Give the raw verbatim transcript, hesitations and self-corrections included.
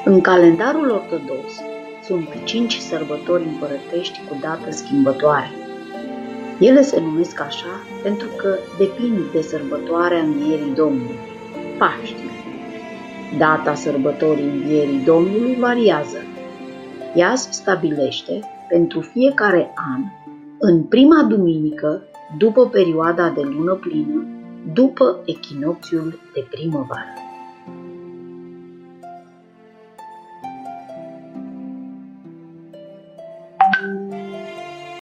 În calendarul ortodox sunt cinci sărbători împărătești cu dată schimbătoare. Ele se numesc așa pentru că depind de sărbătoarea Învierii Domnului, Paștile. Data sărbătorii Învierii Domnului variază. Ea se stabilește pentru fiecare an în prima duminică după perioada de lună plină, după echinocțiul de primăvară.